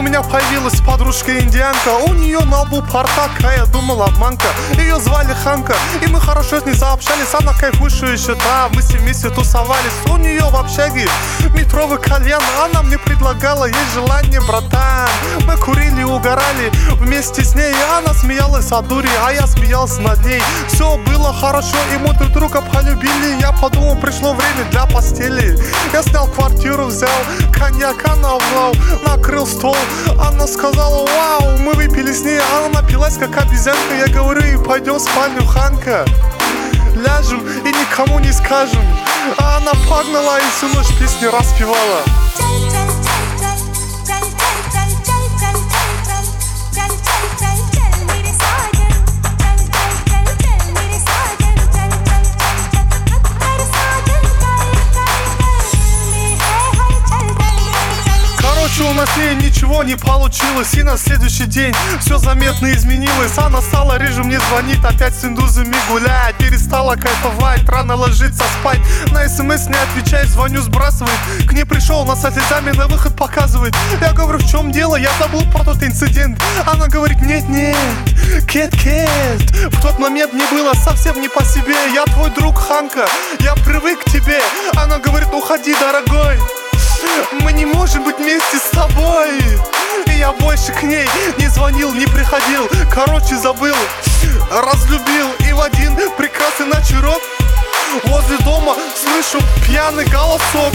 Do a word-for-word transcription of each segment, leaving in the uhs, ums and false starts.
у меня появилась подружка-индианка. У нее на лбу портак, а я думал обманка. Ее звали Ханка, и мы хорошо с ней заобщались. Она кайфующая еще, да, мы все вместе тусовались. У нее в общаге метровый кальян. Она мне предлагала, есть желание, братан. Мы курили, угорали вместе с ней. Она смеялась от дури, а я смеялся над ней. Все было хорошо, и мы друг друга полюбили. Я подумал, пришло время для постели. Я снял квартиру, взял коньяка, навлал, накрыл стол. Она сказала, вау, мы выпили с ней. Она напилась, как обезьянка. Я говорю, и пойдем в спальню, Ханка. Ляжем и никому не скажем. А она погнала и всю ночь песни распевала. У нас с ней ничего не получилось, и на следующий день все заметно изменилось. Она стала реже мне звонит, опять с индусами гулять. Перестала кайфовать, рано ложиться спать. На смс не отвечает, звоню, сбрасывает. К ней пришел, на со слезами на выход показывает. Я говорю, в чем дело, я забыл про тот инцидент. Она говорит, нет-нет, кет-кет, в тот момент мне было совсем не по себе. Я твой друг, Ханка, я привык к тебе. Она говорит, уходи, дорогой, мы не можем быть вместе с тобой. И я больше к ней не звонил, не приходил. Короче, забыл, разлюбил. И в один прекрасный вечерок возле дома слышу пьяный голосок.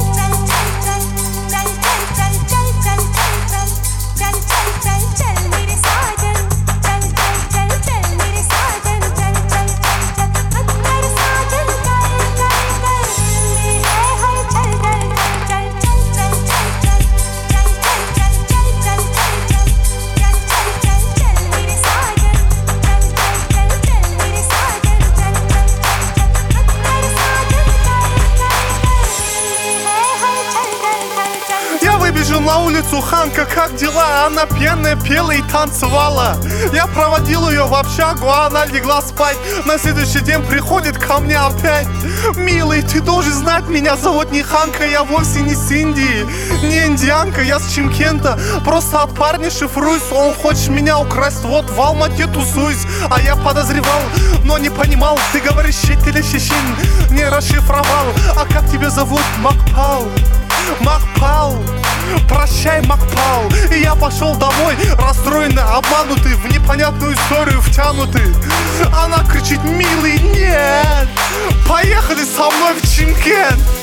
Выбежал на улицу, Ханка, как дела? Она пьяная пела и танцевала. Я проводил ее в общагу, а она легла спать. На следующий день приходит ко мне опять. Милый, ты должен знать, меня зовут не Ханка, я вовсе не с Индии, не индианка, я с Чимкента. Просто от парня шифруюсь, он хочет меня украсть, вот в Алмате тусуюсь. А я подозревал, но не понимал, ты говоришь щит или щечин, не расшифровал. А как тебя зовут? Макпал, Макпал, прощай, Макпал. И я пошел домой, расстроенный, обманутый, в непонятную историю втянутый. Она кричит, милый, нет, поехали со мной в Чимкент.